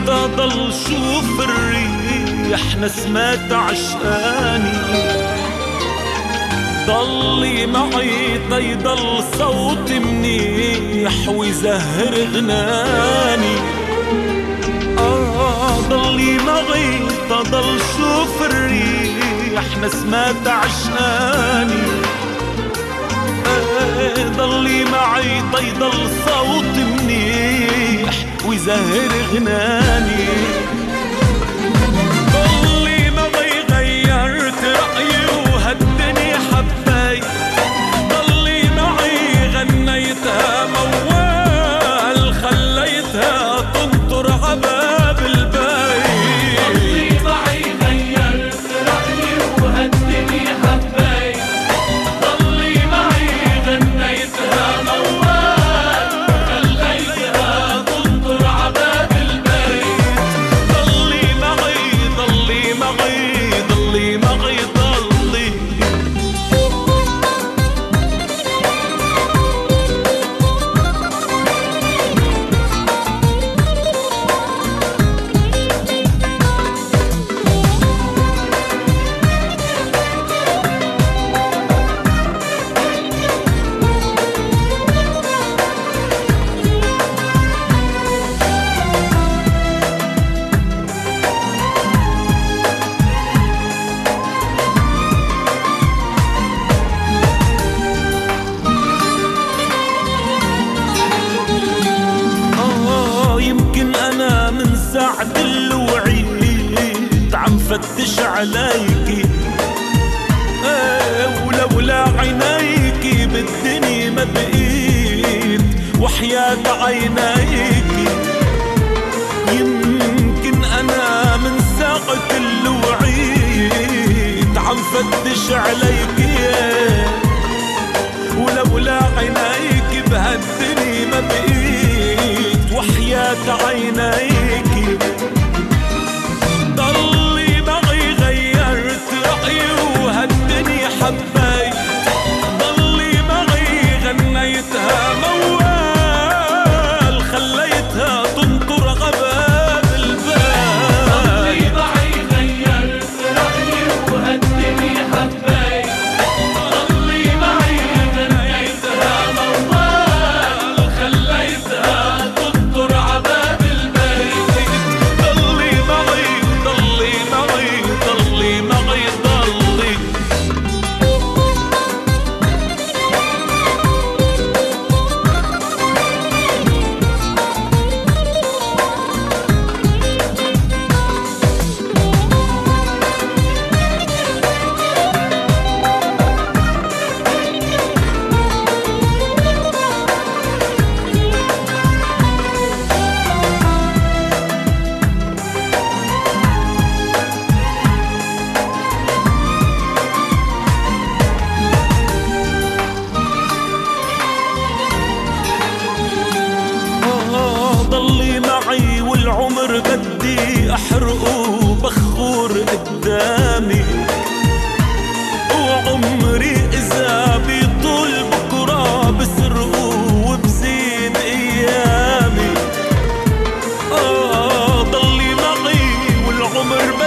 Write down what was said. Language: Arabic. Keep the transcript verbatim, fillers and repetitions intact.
تضل شوف الريح نسمات عشقاني، ضلي معي تيضل صوت منيح ويزهر غناني. آه ضلي معي تضل شوف الريح نسمات عشقاني، آه ضلي معي تيضل صوت منيح ويزهر غناني. ضلي معي غيرت رأيي وهالدنيا حبيت، ضلي معي غنيتها موال خليتها تنطر عباب البيت. ضلي معي غيرت رأيي وهالدنيا حبيت، ضلي معي غنيتها موال خليتها تنطر عباب البيت. ضلي معي ضلي معي ضلي معي ضلي. أنا من ساعة الوعيد عم فتش عليكي، ايه ولولا عينيكي بالدنيا ما بقيت وحياة عينيكي. يمكن أنا من ساعة الوعيد عم فتش عليكي، ولولا عينيكي بهالدنيا ما بقيت وحياة عينيكي. ضلي معي غيرت رأيي وهالدنيا حبيت، ضلي معي غنيتها موال خليتها تنطر عباب الباب. ضلي معي غيرت رأيي وهالدنيا حبيت، ضلي معي غنيتها موال خليتها تنطر عباب البيت. ضلي معي ضلي معي ضلي معي ضلي. ضلي معي والعمر بدي أحرقه بخور قدامي، وعمري إذا بيطول بكرة بسرقه وبزين أيامي. آه ضلي معي والعمر